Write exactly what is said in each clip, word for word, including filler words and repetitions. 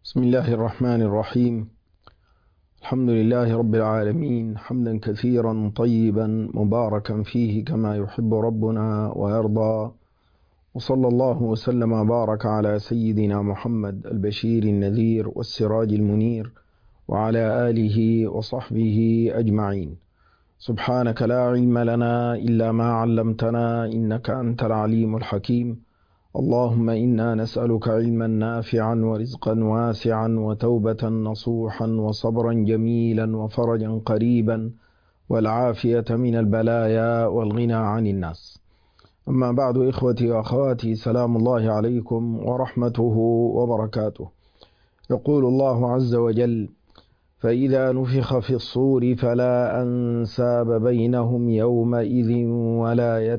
بسم الله الرحمن الرحيم. الحمد لله رب العالمين، حمدا كثيرا طيبا مباركا فيه كما يحب ربنا ويرضى، وصلى الله وسلم وبارك على سيدنا محمد البشير النذير والسراج المنير وعلى آله وصحبه أجمعين. سبحانك لا علم لنا إلا ما علمتنا إنك أنت العليم الحكيم. اللهم إنا نسألك علما نافعا ورزقا واسعا وتوبة نصوحا وصبرا جميلا وفرجا قريبا والعافية من البلايا والغنى عن الناس. أما بعد، إخوتي وأخواتي، سلام الله عليكم ورحمته وبركاته. يقول الله عز وجل: فإذا نفخ في الصور فلا أنساب بينهم يومئذ ولا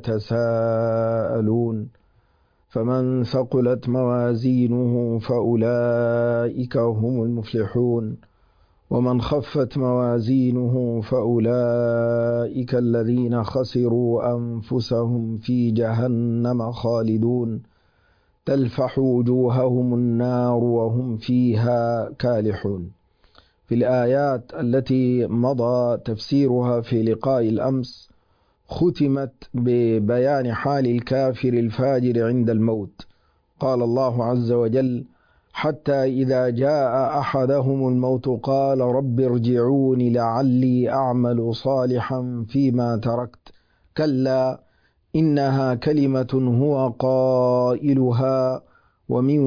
يتساءلون فمن ثقلت موازينه فأولئك هم المفلحون ومن خفت موازينه فأولئك الذين خسروا أنفسهم في جهنم خالدون تلفح وجوههم النار وهم فيها كالحون. في الآيات التي مضى تفسيرها في لقاء الأمس ختمت ببيان حال الكافر الفاجر عند الموت. قال الله عز وجل: حتى إذا جاء أحدهم الموت قال رب ارجعون لعلي أعمل صالحا فيما تركت كلا إنها كلمة هو قائلها ومن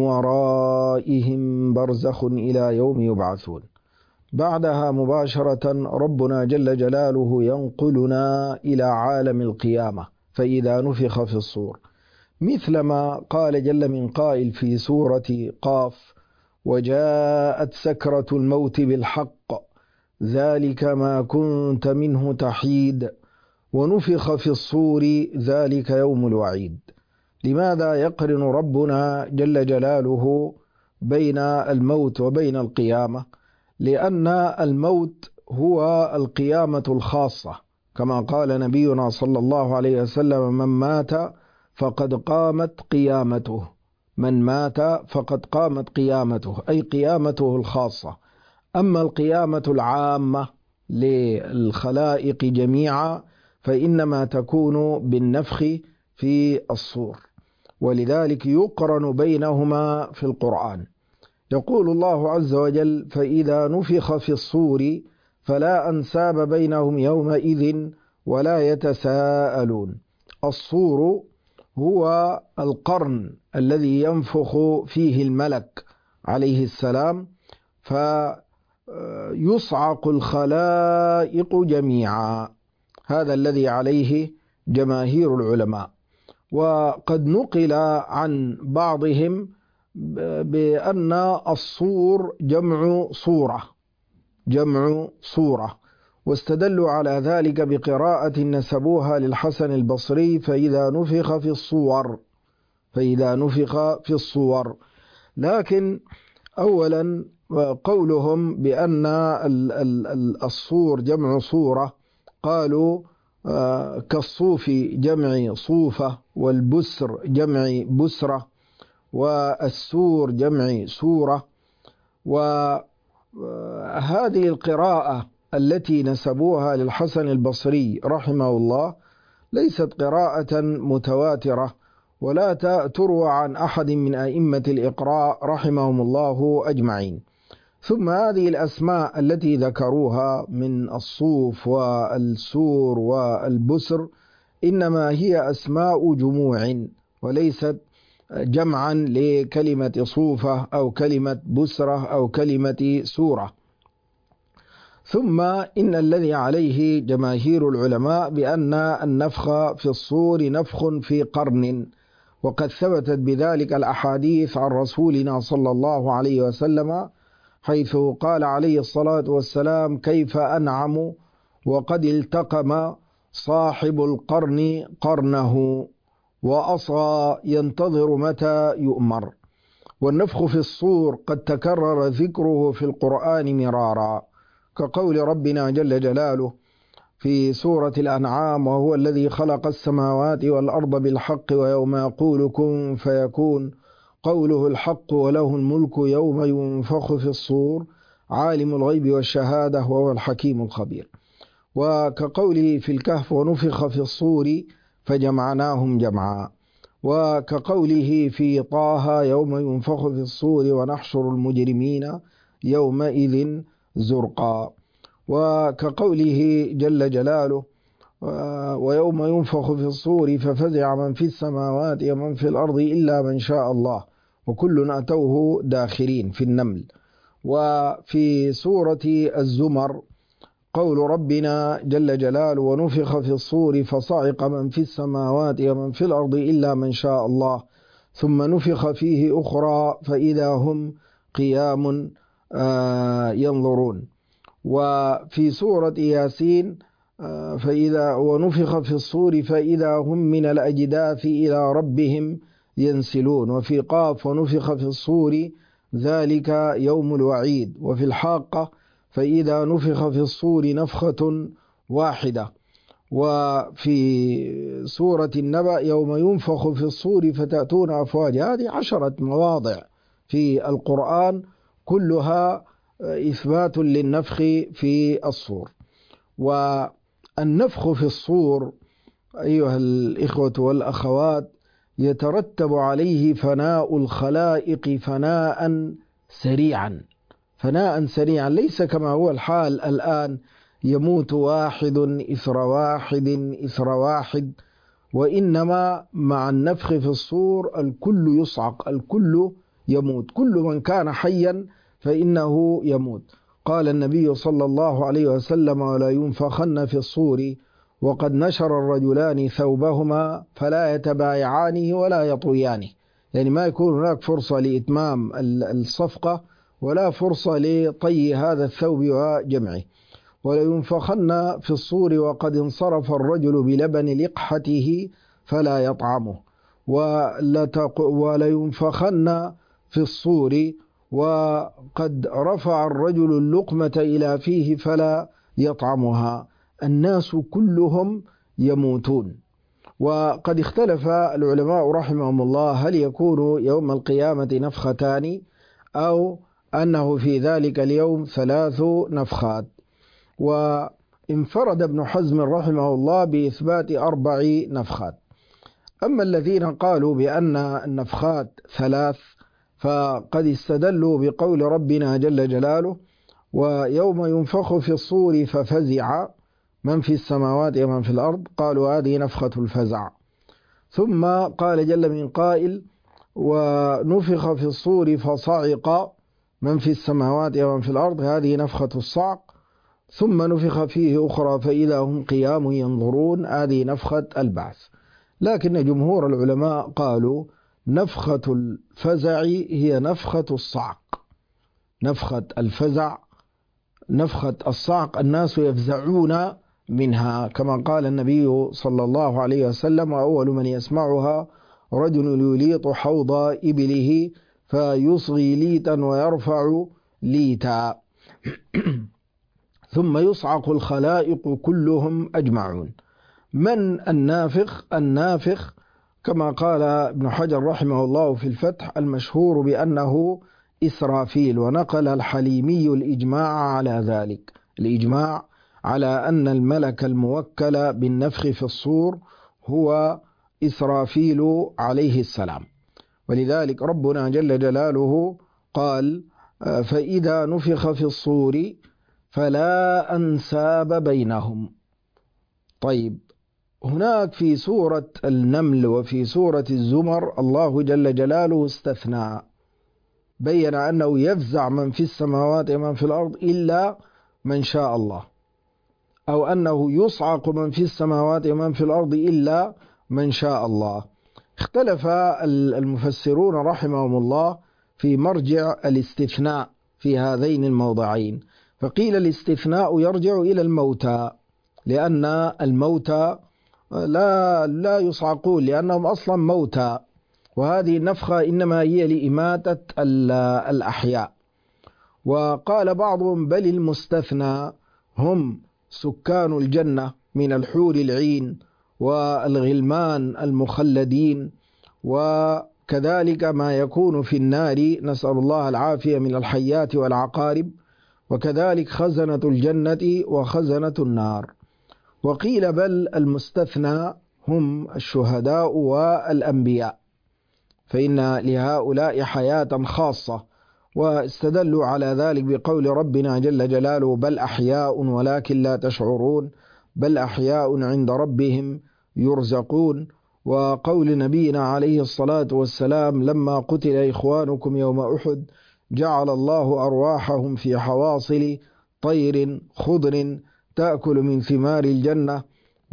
ورائهم برزخ إلى يوم يبعثون. بعدها مباشرة ربنا جل جلاله ينقلنا إلى عالم القيامة، فإذا نفخ في الصور، مثلما قال جل من قائل في سورة قاف: وجاءت سكرة الموت بالحق ذلك ما كنت منه تحيد ونفخ في الصور ذلك يوم الوعيد. لماذا يقرن ربنا جل جلاله بين الموت وبين القيامة؟ لأن الموت هو القيامة الخاصة، كما قال نبينا صلى الله عليه وسلم: من مات فقد قامت قيامته، من مات فقد قامت قيامته، أي قيامته الخاصة. أما القيامة العامة للخلائق جميعا فإنما تكون بالنفخ في الصور، ولذلك يقرن بينهما في القرآن. يقول الله عز وجل: فإذا نفخ في الصور فلا أنساب بينهم يومئذ ولا يتساءلون. الصور هو القرن الذي ينفخ فيه الملك عليه السلام فيصعق الخلائق جميعا، هذا الذي عليه جماهير العلماء. وقد نقل عن بعضهم بأن الصور جمع صورة، جمع صورة، واستدلوا على ذلك بقراءة نسبوها للحسن البصري: فإذا نفخ في الصور، فإذا نفخ في الصور. لكن أولا قولهم بأن الصور جمع صورة، قالوا كالصوف جمع صوفة، والبسر جمع بسرة، والسور جمع سورة. وهذه القراءة التي نسبوها للحسن البصري رحمه الله ليست قراءة متواترة، ولا تروى عن أحد من أئمة الإقراء رحمهم الله أجمعين. ثم هذه الأسماء التي ذكروها من الصوف والسور والبسر إنما هي أسماء جموع، وليست جمعا لكلمة صوفة أو كلمة بسرة أو كلمة سورة. ثم إن الذي عليه جماهير العلماء بأن النفخ في الصور نفخ في قرن، وقد ثبتت بذلك الأحاديث عن رسولنا صلى الله عليه وسلم، حيث قال عليه الصلاة والسلام: كيف أنعم وقد التقم صاحب القرن قرنه وأصغى ينتظر متى يؤمر. والنفخ في الصور قد تكرر ذكره في القرآن مرارا، كقول ربنا جل جلاله في سورة الأنعام: وهو الذي خلق السماوات والأرض بالحق ويوم يقول كن فيكون قوله الحق وله الملك يوم ينفخ في الصور عالم الغيب والشهادة وهو الحكيم الخبير. وكقوله في الكهف ونفخ في الصور فجمعناهم جمعا. وكقوله في طه يوم ينفخ في الصور ونحشر المجرمين يومئذ زرقا. وكقوله جل جلاله ويوم ينفخ في الصور ففزع من في السماوات ومن في الأرض إلا من شاء الله وكل أتوه داخرين في النمل. وفي سورة الزمر قول ربنا جل جلاله ونفخ في الصور فصعق من في السماوات ومن في الأرض إلا من شاء الله ثم نفخ فيه أخرى فإذا هم قيام ينظرون. وفي سورة ياسين فإذا ونفخ في الصور فإذا هم من الأجداث إلى ربهم ينسلون. وفي قاف ونفخ في الصور ذلك يوم الوعيد. وفي الحاقة فإذا نفخ في الصور نفخة واحدة. وفي سورة النبأ يوم ينفخ في الصور فتأتون أفواجا. هذه عشرة مواضع في القرآن كلها إثبات للنفخ في الصور. والنفخ في الصور أيها الإخوة والأخوات يترتب عليه فناء الخلائق فناء سريعا فناء سريعا، ليس كما هو الحال الآن يموت واحد إثر واحد إثر واحد، وإنما مع النفخ في الصور الكل يصعق، الكل يموت، كل من كان حيا فإنه يموت. قال النبي صلى الله عليه وسلم ولا ينفخن في الصور وقد نشر الرجلان ثوبهما فلا يتبايعانه ولا يطويانه، يعني ما يكون هناك فرصة لإتمام الصفقة ولا فرصة لطي هذا الثوب وجمعه. ولا ينفخن في الصور وقد انصرف الرجل بلبن لقحته فلا يطعمه. ولا ينفخن في الصور وقد رفع الرجل اللقمة إلى فيه فلا يطعمها. الناس كلهم يموتون. وقد اختلف العلماء رحمهم الله هل يكون يوم القيامة نفختان أو أنه في ذلك اليوم ثلاث نفخات. وانفرد ابن حزم رحمه الله بإثبات أربع نفخات. أما الذين قالوا بأن النفخات ثلاث فقد استدلوا بقول ربنا جل جلاله ويوم ينفخ في الصور ففزع من في السماوات ومن في الأرض، قالوا هذه نفخة الفزع. ثم قال جل من قائل ونفخ في الصور فصعق من في السماوات ومن في الأرض، هذه نفخة الصعق. ثم نفخ فيه أخرى فإذا هم قيام ينظرون، هذه نفخة البعث. لكن جمهور العلماء قالوا نفخة الفزع هي نفخة الصعق. نفخة الفزع نفخة الصعق الناس يفزعون منها، كما قال النبي صلى الله عليه وسلم وأول من يسمعها رجل يليط حوض إبله فيصغي ليتا ويرفع ليتا ثم يصعق الخلائق كلهم أجمعون. من النافخ؟ النافخ كما قال ابن حجر رحمه الله في الفتح المشهور بأنه إسرافيل، ونقل الحليمي الإجماع على ذلك، الإجماع على أن الملك الموكل بالنفخ في الصور هو إسرافيل عليه السلام. ولذلك ربنا جل جلاله قال فإذا نفخ في الصور فلا أنساب بينهم. طيب، هناك في سورة النمل وفي سورة الزمر الله جل جلاله استثنى، بين أنه يفزع من في السماوات ومن في الأرض إلا من شاء الله، أو أنه يصعق من في السماوات ومن في الأرض إلا من شاء الله. اختلف المفسرون رحمهم الله في مرجع الاستثناء في هذين الموضعين، فقيل الاستثناء يرجع إلى الموتى، لأن الموتى لا لا يصعقون لأنهم أصلا موتى، وهذه النفخة إنما هي لإماتة الأحياء. وقال بعضهم بل المستثنى هم سكان الجنة من الحور العين والغلمان المخلدين كذلك ما يكون في النار، نسأل الله العافية، من الحيات والعقارب، وكذلك خزنة الجنة وخزنة النار. وقيل بل المستثنى هم الشهداء والأنبياء، فإن لهؤلاء حياة خاصة، واستدلوا على ذلك بقول ربنا جل جلاله: بل أحياء ولكن لا تشعرون، بل أحياء عند ربهم يرزقون. وقول نبينا عليه الصلاة والسلام: لما قتل إخوانكم يوم أحد جعل الله أرواحهم في حواصل طير خضر تأكل من ثمار الجنة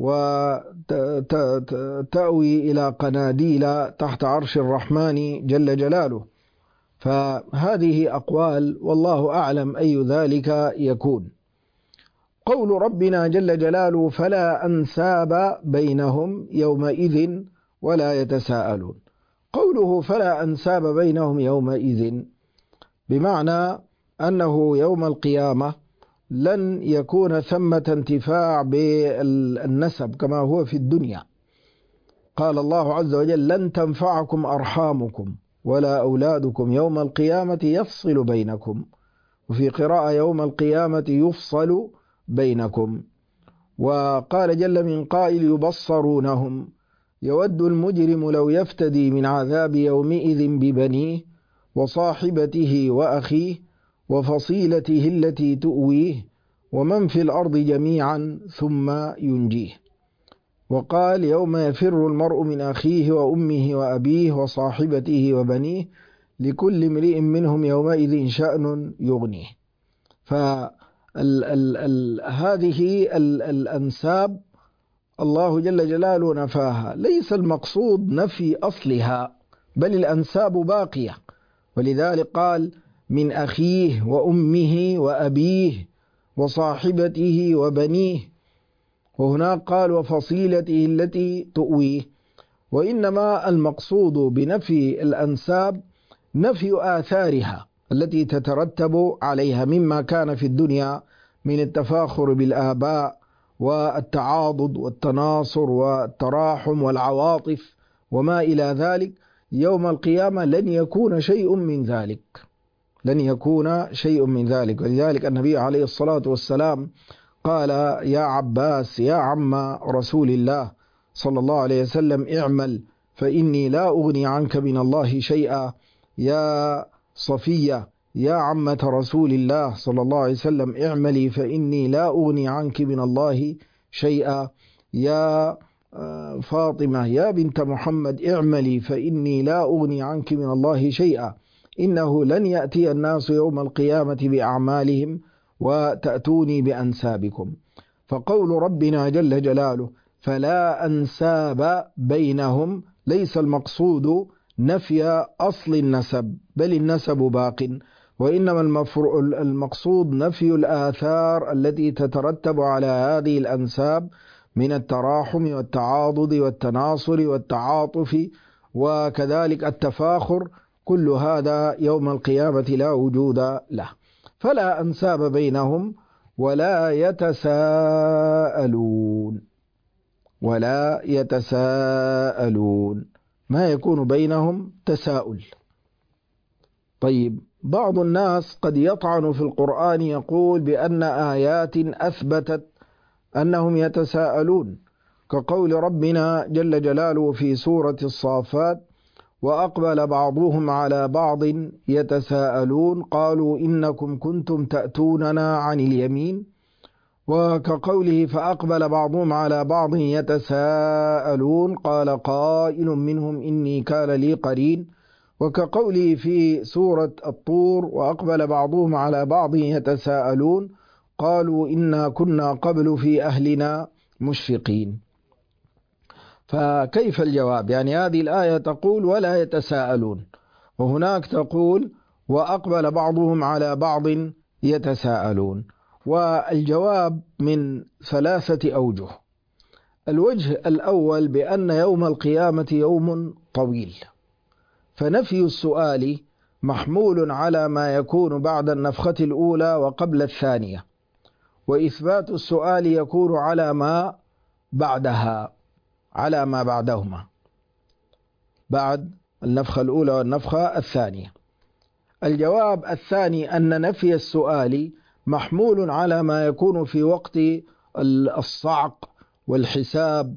وتأوي إلى قناديل تحت عرش الرحمن جل جلاله. فهذه أقوال، والله أعلم أي ذلك يكون. قول ربنا جل جلاله: فلا أنساب بينهم يومئذ ولا يتساءلون. قوله فلا أنساب بينهم يومئذ بمعنى أنه يوم القيامة لن يكون ثمة انتفاع بالنسب كما هو في الدنيا. قال الله عز وجل: لن تنفعكم أرحامكم ولا أولادكم يوم القيامة يفصل بينكم، وفي قراءة يوم القيامة يفصل بينكم. وقال جل من قائل: يبصرونهم يود المجرم لو يفتدي من عذاب يومئذ ببنيه وصاحبته وأخيه وفصيلته التي تؤويه ومن في الأرض جميعا ثم ينجيه. وقال: يوم يفر المرء من أخيه وأمه وأبيه وصاحبته وبنيه لكل امرئ منهم يومئذ شأن يغنيه. فهذه الأنساب الله جل جلاله نفاها، ليس المقصود نفي أصلها، بل الأنساب باقية. ولذلك قال: من أخيه وأمه وأبيه وصاحبته وبنيه، وهناك قال: وفصيلته التي تؤويه. وإنما المقصود بنفي الأنساب نفي آثارها التي تترتب عليها مما كان في الدنيا من التفاخر بالآباء والتعاضد والتناصر والتراحم والعواطف وما إلى ذلك. يوم القيامة لن يكون شيء من ذلك، لن يكون شيء من ذلك. ولذلك النبي عليه الصلاة والسلام قال: يا عباس يا عم رسول الله صلى الله عليه وسلم اعمل فإني لا أغني عنك من الله شيئا. يا صفية يا عمة رسول الله صلى الله عليه وسلم اعملي فإني لا أغني عنك من الله شيئا. يا فاطمة يا بنت محمد اعملي فإني لا أغني عنك من الله شيئا. إنه لن يأتي الناس يوم القيامة بأعمالهم وتأتوني بأنسابكم. فقول ربنا جل جلاله: فلا أنساب بينهم، ليس المقصود نفي أصل النسب، بل النسب باق، وإنما المقصود نفي الآثار التي تترتب على هذه الأنساب من التراحم والتعاضد والتناصر والتعاطف وكذلك التفاخر. كل هذا يوم القيامة لا وجود له. فلا أنساب بينهم ولا يتساءلون، ولا يتساءلون، ما يكون بينهم تساؤل. طيب، بعض الناس قد يطعن في القرآن، يقول بأن آيات أثبتت أنهم يتساءلون، كقول ربنا جل جلاله في سورة الصافات: وأقبل بعضهم على بعض يتساءلون قالوا إنكم كنتم تأتوننا عن اليمين. وكقوله: فأقبل بعضهم على بعض يتساءلون قال قائل منهم إني كان لي قرين. وكقوله في سورة الطور: وأقبل بعضهم على بعض يتساءلون قالوا إنا كنا قبل في أهلنا مشفقين. فكيف الجواب؟ يعني هذه الآية تقول ولا يتساءلون، وهناك تقول وأقبل بعضهم على بعض يتساءلون. والجواب من ثلاثة أوجه. الوجه الأول بأن يوم القيامة يوم طويل، فنفي السؤال محمول على ما يكون بعد النفخة الأولى وقبل الثانية، وإثبات السؤال يكون على ما بعدها، على ما بعدهما، بعد النفخة الأولى والنفخة الثانية. الجواب الثاني أن نفي السؤال محمول على ما يكون في وقت الصعق والحساب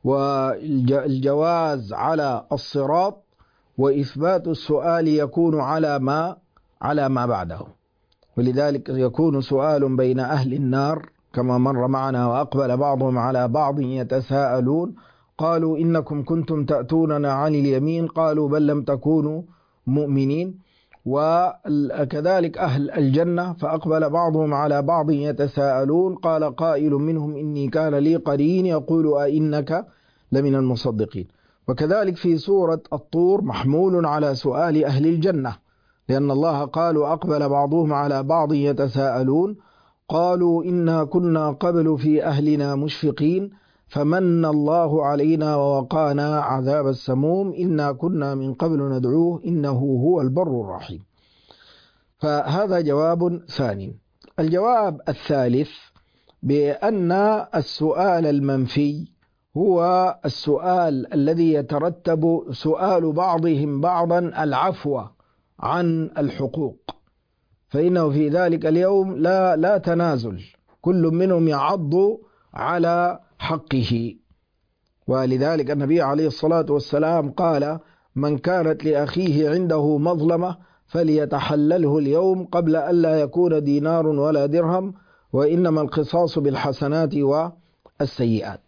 والجواز على الصراط، وإثبات السؤال يكون على ما على ما بعده. ولذلك يكون سؤال بين أهل النار كما مر معنا: وأقبل بعضهم على بعض يتساءلون قالوا إنكم كنتم تأتوننا عن اليمين قالوا بل لم تكونوا مؤمنين. وكذلك أهل الجنة: فأقبل بعضهم على بعض يتساءلون قال قائل منهم إني كان لي قرين يقول أئنك لمن المصدقين. وكذلك في سورة الطور محمول على سؤال أهل الجنة، لأن الله قال: وأقبل بعضهم على بعض يتساءلون قالوا إنا كنا قبل في أهلنا مشفقين فمن الله علينا ووقانا عذاب السموم إنا كنا من قبل ندعوه إنه هو البر الرحيم. فهذا جواب ثاني. الجواب الثالث بأن السؤال المنفي هو السؤال الذي يترتب سؤال بعضهم بعضا العفو عن الحقوق، فإنه في ذلك اليوم لا لا تنازل، كل منهم يعض على حقه. ولذلك النبي عليه الصلاة والسلام قال: من كانت لأخيه عنده مظلمة فليتحلله اليوم قبل ألا يكون دينار ولا درهم، وإنما القصاص بالحسنات والسيئات.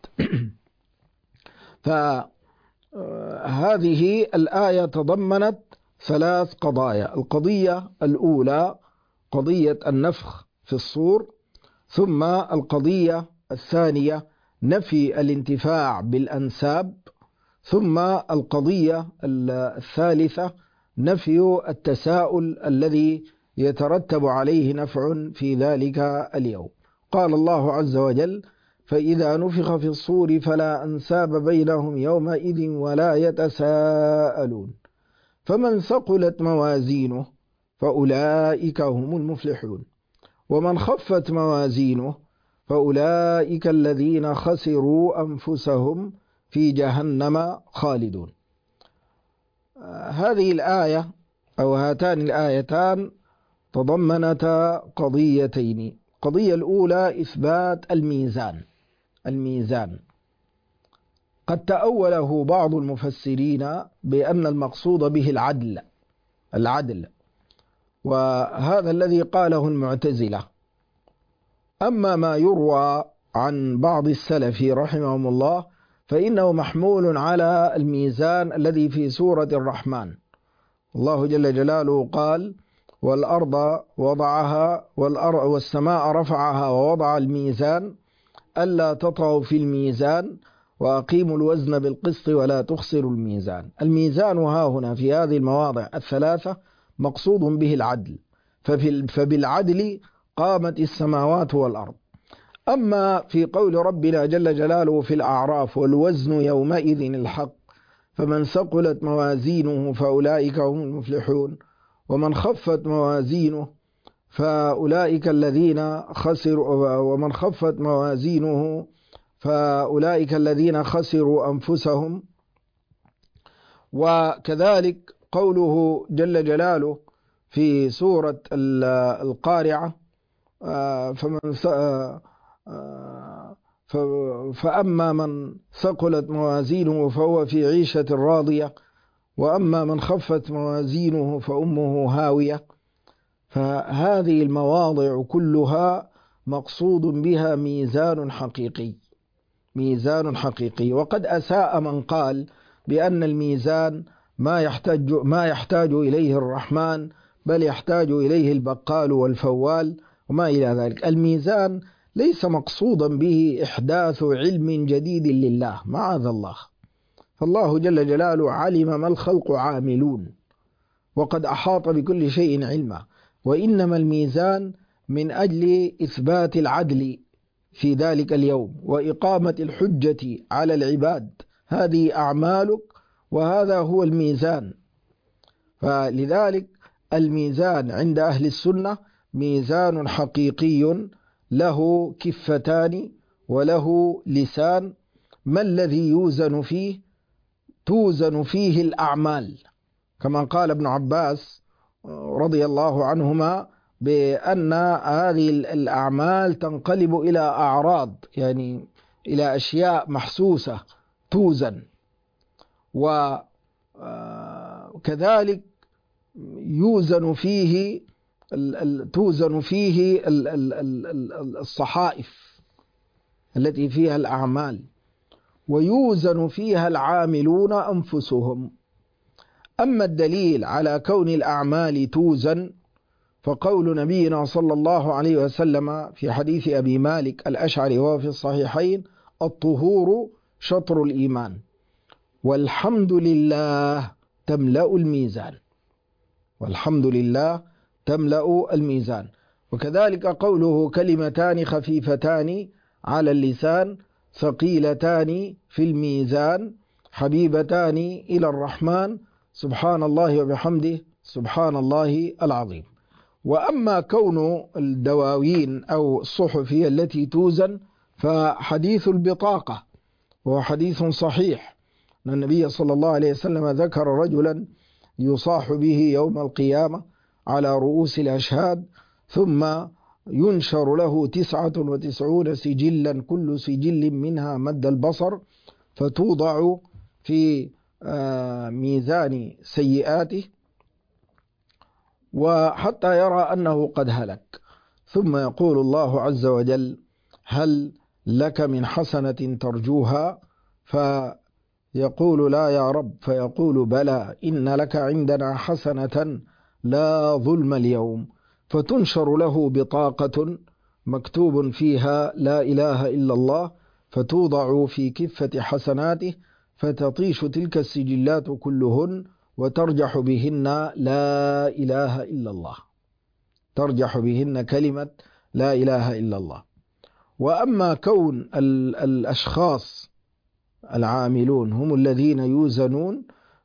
فهذه الآية تضمنت ثلاث قضايا: القضية الأولى قضية النفخ في الصور، ثم القضية الثانية نفي الانتفاع بالأنساب، ثم القضية الثالثة نفي التساؤل الذي يترتب عليه نفع في ذلك اليوم. قال الله عز وجل: فإذا نفخ في الصور فلا أنساب بينهم يومئذ ولا يتساءلون فمن ثقلت موازينه فأولئك هم المفلحون ومن خفت موازينه فأولئك الذين خسروا أنفسهم في جهنم خالدون. هذه الآية أو هاتان الآيتان تضمنتا قضيتين. القضية الأولى إثبات الميزان. الميزان قد تأوله بعض المفسرين بأن المقصود به العدل العدل وهذا الذي قاله المعتزلة. أما ما يروى عن بعض السلف رحمهم الله فإنه محمول على الميزان الذي في سورة الرحمن. الله جل جلاله قال: والأرض وضعها والسماء رفعها ووضع الميزان ألا تطغوا في الميزان وأقيموا الوزن بالقسط ولا تخسروا الميزان. الميزان ها هنا في هذه المواضع الثلاثة مقصود به العدل، فبالعدل قامت السماوات والأرض. أما في قول ربنا جل جلاله في الأعراف: والوزن يومئذ الحق فمن ثقلت موازينه فأولئك هم المفلحون ومن خفت موازينه فأولئك الذين خسروا ومن خفت موازينه فأولئك الذين خسروا أنفسهم. وكذلك قوله جل جلاله في سورة القارعة: فمن فأما من ثقلت موازينه فهو في عيشة راضية وأما من خفت موازينه فأمه هاوية. فهذه المواضع كلها مقصود بها ميزان حقيقي ميزان حقيقي. وقد أساء من قال بأن الميزان ما يحتاج ما يحتاج إليه الرحمن بل يحتاج إليه البقال والفوال وما إلى ذلك. الميزان ليس مقصودا به إحداث علم جديد لله، معاذ الله، فالله جل جلاله علم ما الخلق عاملون وقد أحاط بكل شيء علما، وإنما الميزان من أجل إثبات العدل في ذلك اليوم وإقامة الحجة على العباد. هذه أعمالك وهذا هو الميزان. فلذلك الميزان عند أهل السنة ميزان حقيقي له كفتان وله لسان. ما الذي يوزن فيه؟ توزن فيه الأعمال كما قال ابن عباس رضي الله عنهما بأن هذه الأعمال تنقلب إلى أعراض، يعني إلى أشياء محسوسة توزن، وكذلك يوزن فيه توزن فيه الصحائف التي فيها الأعمال، ويوزن فيها العاملون أنفسهم. أما الدليل على كون الأعمال توزن فقول نبينا صلى الله عليه وسلم في حديث أبي مالك الأشعري وهو في الصحيحين: الطهور شطر الإيمان والحمد لله تملأ الميزان. والحمد لله تملأ الميزان. وكذلك قوله: كلمتان خفيفتان على اللسان ثقيلتان في الميزان حبيبتان إلى الرحمن سبحان الله وبحمده سبحان الله العظيم. وأما كون الدواوين أو الصحف هي التي توزن فحديث البطاقة وهو حديث صحيح أن النبي صلى الله عليه وسلم ذكر رجلا يصاح به يوم القيامة على رؤوس الأشهاد، ثم ينشر له تسعة وتسعون سجلا كل سجل منها مد البصر، فتوضع في ميزان سيئاته وحتى يرى أنه قد هلك، ثم يقول الله عز وجل: هل لك من حسنة ترجوها؟ فيقول: لا يا رب. فيقول: بلى، إن لك عندنا حسنة لا ظلم اليوم. فتنشر له بطاقة مكتوب فيها لا إله إلا الله، فتوضع في كفة حسناته، فتطيش تلك السجلات كلهن وترجح بهن لا إله إلا الله، ترجح بهن كلمة لا إله إلا الله. وأما كون الأشخاص العاملون هم الذين يوزنون،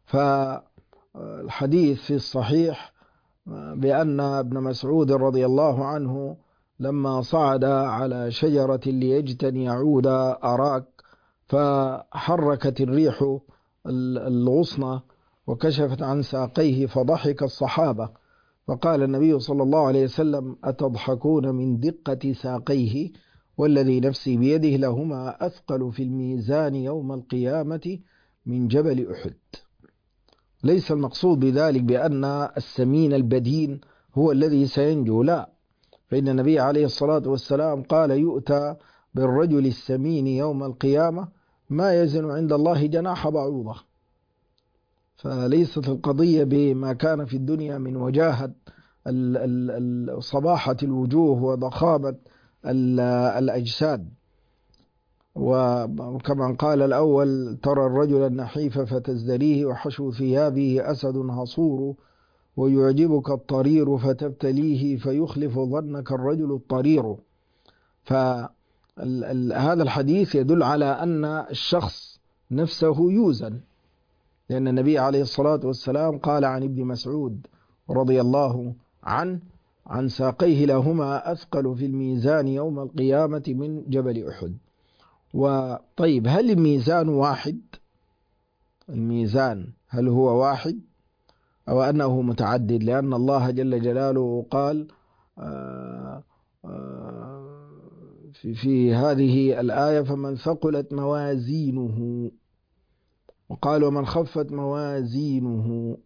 فالحديث في الصحيح بأن ابن مسعود رضي الله عنه لما صعد على شجرة ليجتني عود أراك فحركت الريح الغصن وكشفت عن ساقيه فضحك الصحابة، فقال النبي صلى الله عليه وسلم: أتضحكون من دقة ساقيه والذي نفسي بيده لهما أثقل في الميزان يوم القيامة من جبل أحد. ليس المقصود بذلك بأن السمين البدين هو الذي سينجو، لا، فإن النبي عليه الصلاة والسلام قال: يؤتى بالرجل السمين يوم القيامة ما يزن عند الله جناح بعوضة. فليست القضية بما كان في الدنيا من وجاهة صباحة الوجوه وضخامة الأجساد. وكما قال الأول: ترى الرجل النحيف فتزدريه وحشو ثيابه أسد هصور ويعجبك الطرير فتبتليه فيخلف ظنك الرجل الطرير. فهذا الحديث يدل على أن الشخص نفسه يوزن، لأن النبي عليه الصلاة والسلام قال عن ابن مسعود رضي الله عنه: عن ساقيه لهما أثقل في الميزان يوم القيامة من جبل أحد. وطيب، هل الميزان واحد؟ الميزان هل هو واحد أو أنه متعدد؟ لأن الله جل جلاله قال آآ آآ في, في هذه الآية: فمن ثقلت موازينه، وقال: ومن خفت موازينه.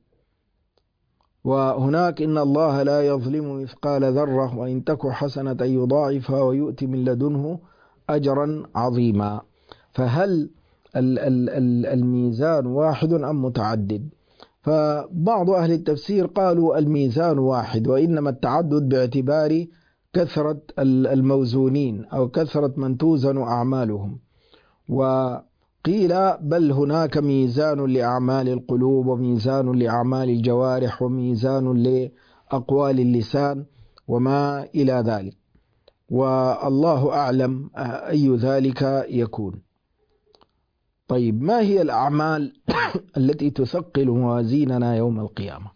وهناك: إن الله لا يظلم مثقال ذرة وإن تك حسنة يضاعفها ويؤتي من لدنه أجرا عظيما. فهل الميزان واحد أم متعدد؟ فبعض أهل التفسير قالوا الميزان واحد، وإنما التعدد باعتبار كثرة الموزونين أو كثرة من توزن أعمالهم. وقيل بل هناك ميزان لأعمال القلوب وميزان لأعمال الجوارح وميزان لأقوال اللسان وما إلى ذلك، والله أعلم أي ذلك يكون. طيب، ما هي الأعمال التي تثقل موازيننا يوم القيامة؟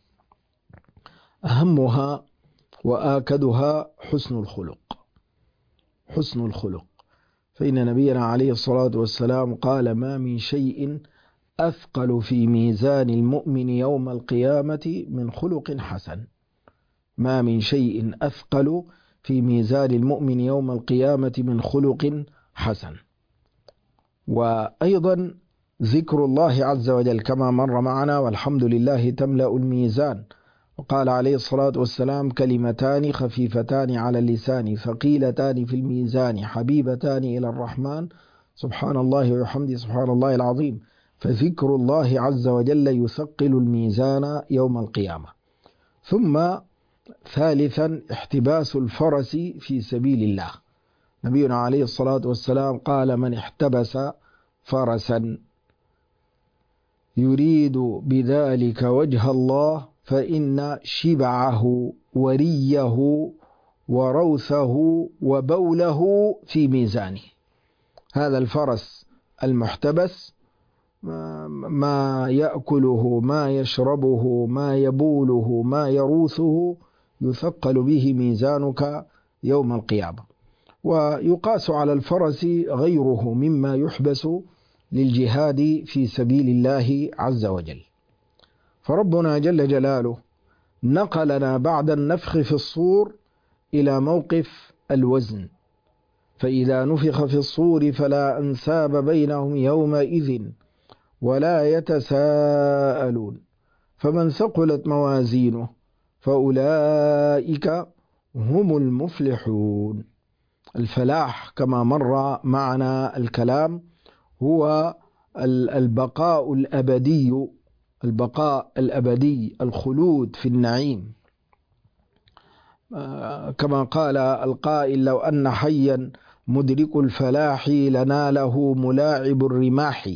أهمها وآكدها حسن الخلق. حسن الخلق، فإن نبينا عليه الصلاة والسلام قال: ما من شيء أثقل في ميزان المؤمن يوم القيامة من خلق حسن. ما من شيء أثقل في ميزان المؤمن يوم القيامة من خلق حسن. وأيضا ذكر الله عز وجل كما مر معنا، والحمد لله تملأ الميزان. وقال عليه الصلاة والسلام: كلمتان خفيفتان على اللسان ثقيلتان في الميزان حبيبتان إلى الرحمن سبحان الله وبحمده سبحان الله العظيم. فذكر الله عز وجل يثقل الميزان يوم القيامة. ثم ثالثا احتباس الفرس في سبيل الله. نبينا عليه الصلاة والسلام قال: من احتبس فرسا يريد بذلك وجه الله فإن شبعه وريه وروثه وبوله في ميزانه. هذا الفرس المحتبس ما يأكله ما يشربه ما يبوله ما يروثه يثقل به ميزانك يوم القيامة. ويقاس على الفرس غيره مما يحبس للجهاد في سبيل الله عز وجل. فربنا جل جلاله نقلنا بعد النفخ في الصور إلى موقف الوزن. فإذا نفخ في الصور فلا أنساب بينهم يومئذ ولا يتساءلون. فمن ثقلت موازينه فأولئك هم المفلحون. الفلاح كما مر معنا الكلام هو البقاء الأبدي، البقاء الأبدي، الخلود في النعيم. كما قال القائل: لو أن حيا مدرك الفلاح لناله ملاعب الرماح.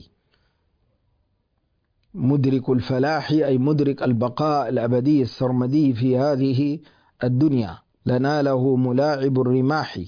مدرك الفلاح أي مدرك البقاء الأبدي السرمدي في هذه الدنيا، لناله ملاعب الرماح.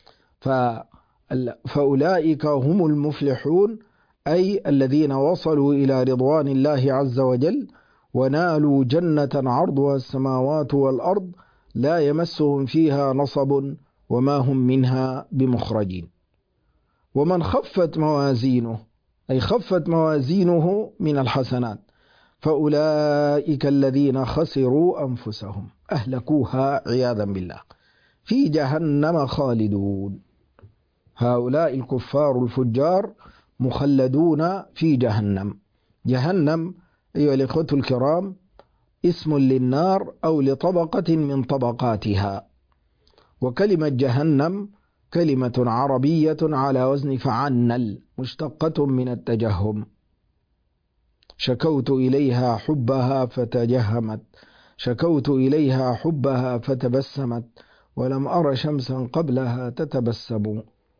فأولئك هم المفلحون، أي الذين وصلوا إلى رضوان الله عز وجل ونالوا جنة عرضها السماوات والأرض لا يمسهم فيها نصب وما هم منها بمخرجين. ومن خفت موازينه أي خفت موازينه من الحسنات فأولئك الذين خسروا أنفسهم أهلكوها عياذا بالله في جهنم خالدون. هؤلاء الكفار الفجار مخلدون في جهنم. جهنم أيها الإخوة الكرام اسم للنار أو لطبقة من طبقاتها. وكلمة جهنم كلمة عربية على وزن فعنل مشتقة من التجهم. شكوت إليها حبها فتجهمت، شكوت إليها حبها فتبسمت، ولم أر شمسا قبلها تتبسم.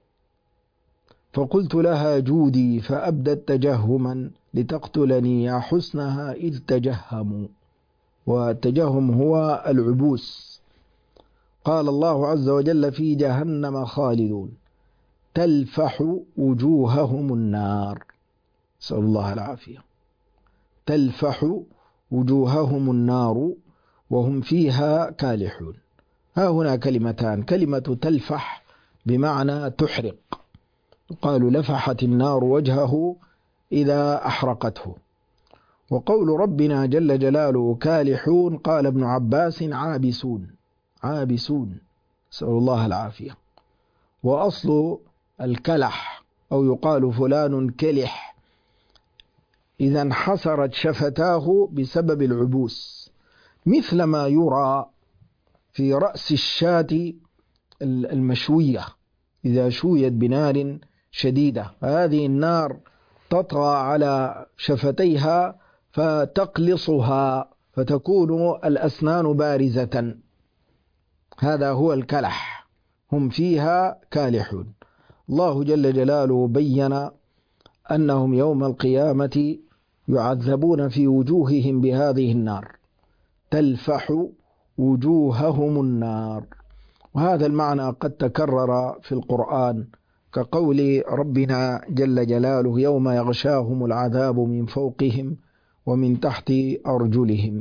فقلت لها جودي فأبدت تجهما لتقتلني يا حسنها إذ تجهموا. والتجهم هو العبوس. قال الله عز وجل: في جهنم خالدون تلفح وجوههم النار. نسأل الله العافية. تلفح وجوههم النار وهم فيها كالحون. ها هنا كلمتان: كلمة تلفح بمعنى تحرق، قالوا لفحت النار وجهه إذا أحرقته. وقول ربنا جل جلاله كالحون قال ابن عباس عابسون، عابسون، نسأل الله العافية. وأصل الكلح أو يقال فلان كلح إذا انحسرت شفتاه بسبب العبوس، مثل ما يرى في رأس الشاة المشوية إذا شويت بنار شديدة، هذه النار تطغى على شفتيها فتقلصها فتكون الأسنان بارزة. هذا هو الكلح، هم فيها كالحون. الله جل جلاله بين أنهم يوم القيامة يعذبون في وجوههم بهذه النار، تلفح وجوههم النار. وهذا المعنى قد تكرر في القرآن كقول ربنا جل جلاله يوم يغشاهم العذاب من فوقهم ومن تحت أرجلهم،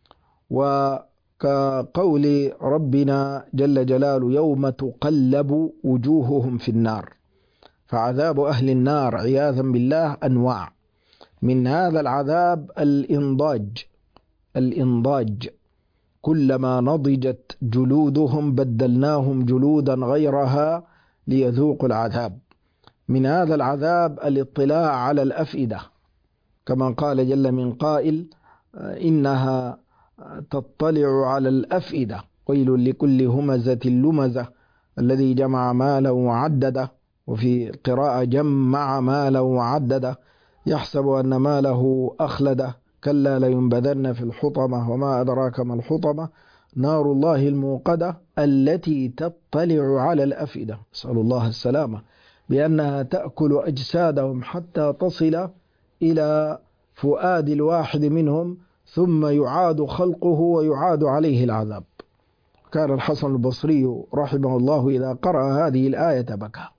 وكقول ربنا جل جلاله يوم تقلب وجوههم في النار. فعذاب أهل النار عياذا بالله أنواع، من هذا العذاب الإنضاج الإنضاج كلما نضجت جلودهم بدلناهم جلودا غيرها ليذوقوا العذاب. من هذا العذاب الاطلاع على الأفئدة، كما قال جل من قائل: إنها تطلع على الأفئدة ويل لكل همزة لمزة الذي جمع مالا وعدده، وفي قراءة جمع مالا وعدده يحسب أن ماله أخلده كلا لينبذن في الحطمة وما أدراك ما الحطمة نار الله الموقدة التي تطلع على الأفئدة، نسأل الله السلامة، بأنها تأكل أجسادهم حتى تصل إلى فؤاد الواحد منهم ثم يعاد خلقه ويعاد عليه العذاب. كان الحسن البصري رحمه الله إذا قرأ هذه الآية بكى.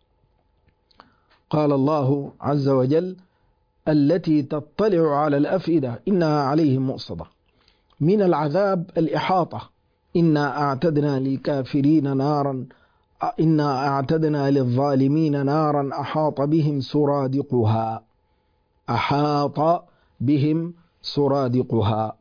قال الله عز وجل: التي تطلع على الأفئدة إنها عليهم مؤصدة. من العذاب الإحاطة: إنا أعتدنا للكافرين نارا إنا أعتدنا للظالمين نارا أحاط بهم سرادقها أحاط بهم سرادقها.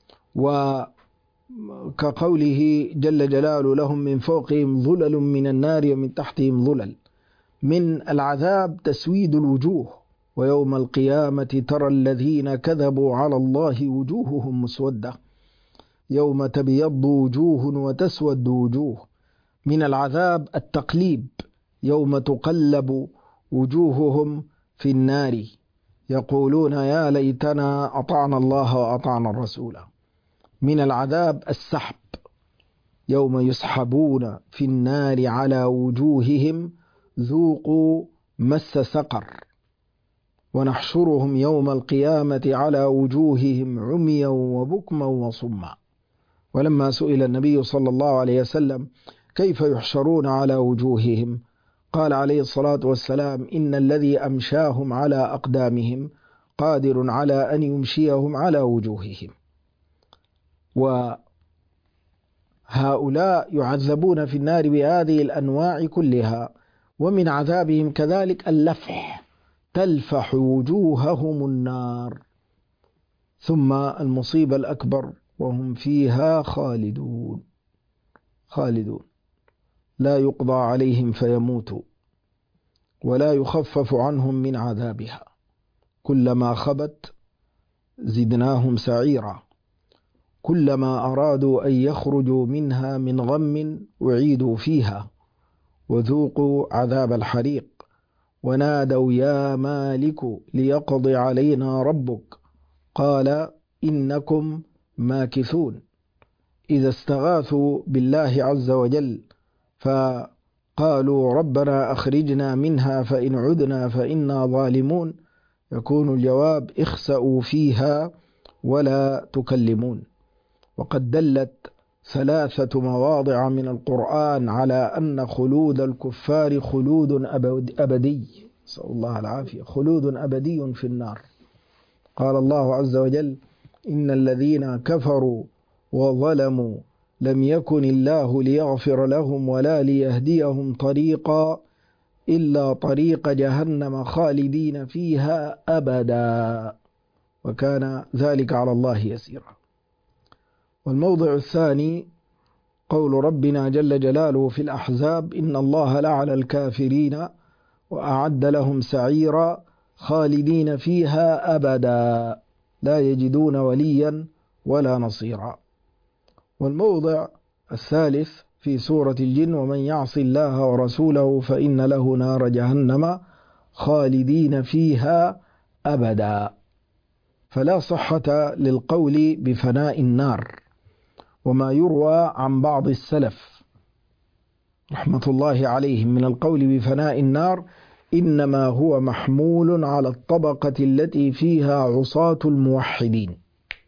وكقوله جل جلاله: لهم من فوقهم ظلل من النار ومن تحتهم ظلل. من العذاب تسويد الوجوه: ويوم القيامة ترى الذين كذبوا على الله وجوههم مسودة يوم تبيض وجوه وتسود وجوه. من العذاب التقليب: يوم تقلب وجوههم في النار يقولون يا ليتنا أطعنا الله وأطعنا الرسول. من العذاب السحب: يوم يسحبون في النار على وجوههم ذوقوا مس سقر ونحشرهم يوم القيامة على وجوههم عميا وبكما وصما. ولما سئل النبي صلى الله عليه وسلم كيف يحشرون على وجوههم قال عليه الصلاة والسلام: إن الذي أمشاهم على أقدامهم قادر على أن يمشيهم على وجوههم. وهؤلاء يعذبون في النار بهذه الأنواع كلها. ومن عذابهم كذلك اللفح: تلفح وجوههم النار. ثم المصيبة الأكبر: وهم فيها خالدون خالدون لا يقضى عليهم فيموتوا ولا يخفف عنهم من عذابها كلما خبت زدناهم سعيرا كلما أرادوا أن يخرجوا منها من غم أعيدوا فيها وذوقوا عذاب الحريق ونادوا يا مالك ليقضي علينا ربك قال إنكم ماكثون. إذا استغاثوا بالله عز وجل فقالوا ربنا أخرجنا منها فإن عدنا فإنا ظالمون يكون الجواب: اخسأوا فيها ولا تكلمون. وقد دلت ثلاثة مواضع من القرآن على أن خلود الكفار خلود أبدي، نسأل الله العافية، خلود أبدي في النار. قال الله عز وجل: إن الذين كفروا وظلموا لم يكن الله ليغفر لهم ولا ليهديهم طريقا إلا طريق جهنم خالدين فيها أبدا وكان ذلك على الله يسيرا. والموضع الثاني قول ربنا جل جلاله في الأحزاب: إن الله لعن الكافرين وأعد لهم سعيرا خالدين فيها أبدا لا يجدون وليا ولا نصيرا. والموضع الثالث في سورة الجن: ومن يعص الله ورسوله فإن له نار جهنم خالدين فيها أبدا. فلا صحة للقول بفناء النار. وما يروى عن بعض السلف رحمة الله عليهم من القول بفناء النار إنما هو محمول على الطبقة التي فيها عصاة الموحدين،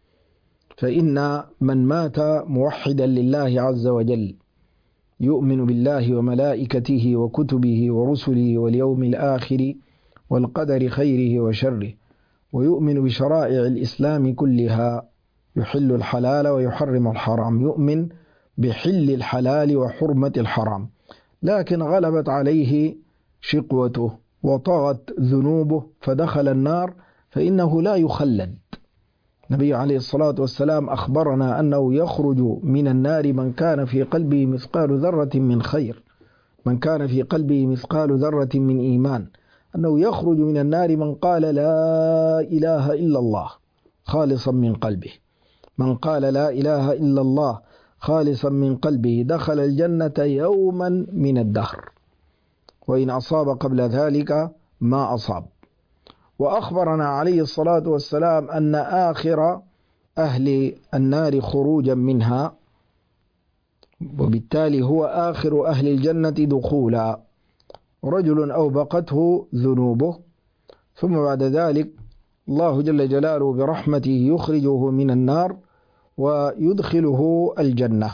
فإن من مات موحدا لله عز وجل يؤمن بالله وملائكته وكتبه ورسله واليوم الآخر والقدر خيره وشره ويؤمن بشرائع الإسلام كلها يحل الحلال ويحرم الحرام، يؤمن بحل الحلال وحرمة الحرام، لكن غلبت عليه شقوته وطغت ذنوبه فدخل النار، فإنه لا يخلد. النبي عليه الصلاة والسلام أخبرنا أنه يخرج من النار من كان في قلبه مثقال ذرة من خير، من كان في قلبه مثقال ذرة من إيمان، أنه يخرج من النار من قال لا إله إلا الله خالصا من قلبه، من قال لا إله إلا الله خالصا من قلبه دخل الجنة يوما من الدهر، وإن أصاب قبل ذلك ما أصاب. وأخبرنا عليه الصلاة والسلام أن آخر أهل النار خروجا منها، وبالتالي هو آخر أهل الجنة دخولا، رجل أوبقته ذنوبه، ثم بعد ذلك الله جل جلاله برحمته يخرجه من النار ويدخله الجنة،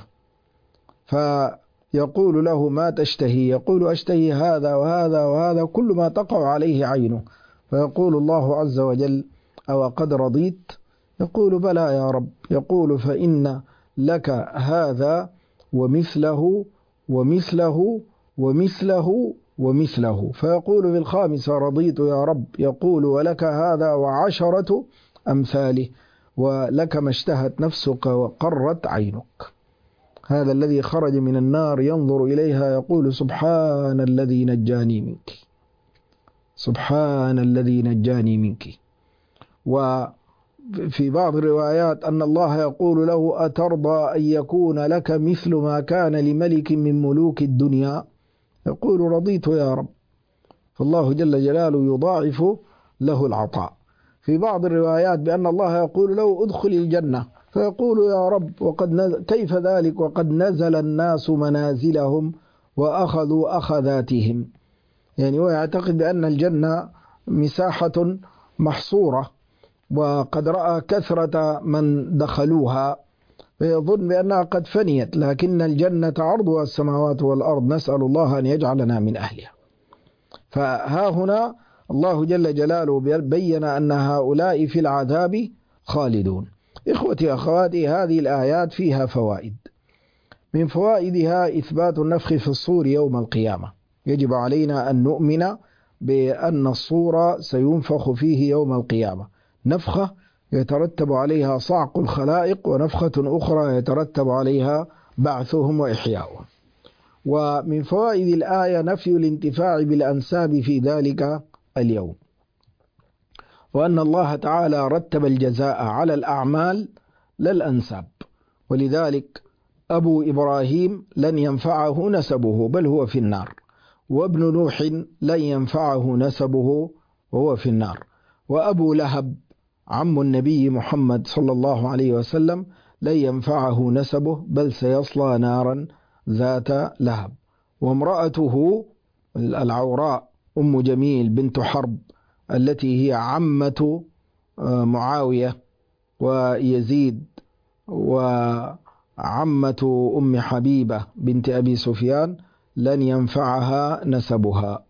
فيقول له ما تشتهي؟ يقول أشتهي هذا وهذا وهذا، كل ما تقع عليه عينه، فيقول الله عز وجل أو قد رضيت؟ يقول بلى يا رب. يقول فإن لك هذا ومثله ومثله ومثله ومثله، فيقول في الخامسة رضيت يا رب. يقول ولك هذا وعشرة أمثاله، ولك ما اشتهت نفسك وقرت عينك. هذا الذي خرج من النار ينظر إليها يقول سبحان الذي نجاني منك، سبحان الذي نجاني منك. وفي بعض الروايات أن الله يقول له أترضى أن يكون لك مثل ما كان لملك من ملوك الدنيا؟ يقول رضيت يا رب، فالله جل جلاله يضاعف له العطاء. في بعض الروايات بأن الله يقول له ادخل الجنة، فيقول يا رب وقد نزل كيف ذلك وقد نزل الناس منازلهم وأخذوا أخذاتهم، يعني هو يعتقد بأن الجنة مساحة محصورة وقد رأى كثرة من دخلوها فيظن بأنها قد فنيت، لكن الجنة عرضها السماوات والأرض، نسأل الله أن يجعلنا من أهلها. فها هنا الله جل جلاله بين أن هؤلاء في العذاب خالدون. إخوتي أخواتي، هذه الآيات فيها فوائد، من فوائدها إثبات النفخ في الصور يوم القيامة. يجب علينا أن نؤمن بأن الصور سينفخ فيه يوم القيامة، نفخة يترتب عليها صعق الخلائق، ونفخة أخرى يترتب عليها بعثهم وإحياؤهم. ومن فوائد الآية نفي الانتفاع بالأنساب في ذلك اليوم، وأن الله تعالى رتب الجزاء على الأعمال لا الأنساب، ولذلك أبو إبراهيم لن ينفعه نسبه بل هو في النار، وابن نوح لن ينفعه نسبه وهو في النار، وأبو لهب عم النبي محمد صلى الله عليه وسلم لن ينفعه نسبه بل سيصلى نارا ذات لهب، وامرأته العوراء أم جميل بنت حرب التي هي عمة معاوية ويزيد وعمة أم حبيبة بنت أبي سفيان لن ينفعها نسبها.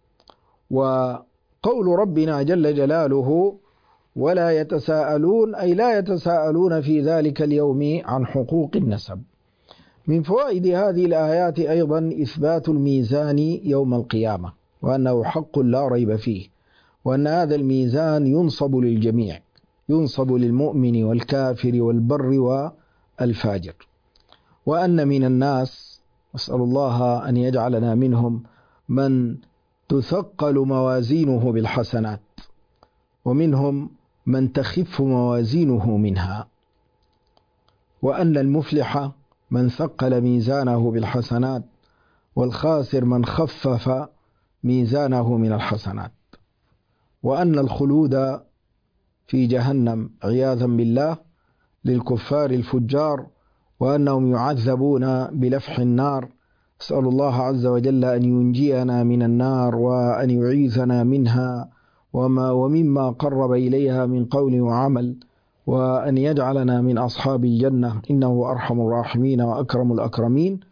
وقول ربنا جل جلاله ولا يتساءلون، أي لا يتساءلون في ذلك اليوم عن حقوق النسب. من فوائد هذه الآيات أيضا إثبات الميزان يوم القيامة، وأنه حق لا ريب فيه، وأن هذا الميزان ينصب للجميع، ينصب للمؤمن والكافر والبر والفاجر، وأن من الناس، نسأل الله أن يجعلنا منهم، من تثقل موازينه بالحسنات، ومنهم من تخف موازينه منها، وأن المفلح من ثقل ميزانه بالحسنات، والخاسر من خفف ميزانه من الحسنات، وأن الخلود في جهنم عياذا بالله للكفار الفجار، وأنهم يعذبون بلفح النار. أسأل الله عز وجل أن ينجينا من النار وأن يعيذنا منها وما ومما قرب إليها من قول وعمل، وأن يجعلنا من أصحاب الجنة، إنه أرحم الراحمين وأكرم الأكرمين.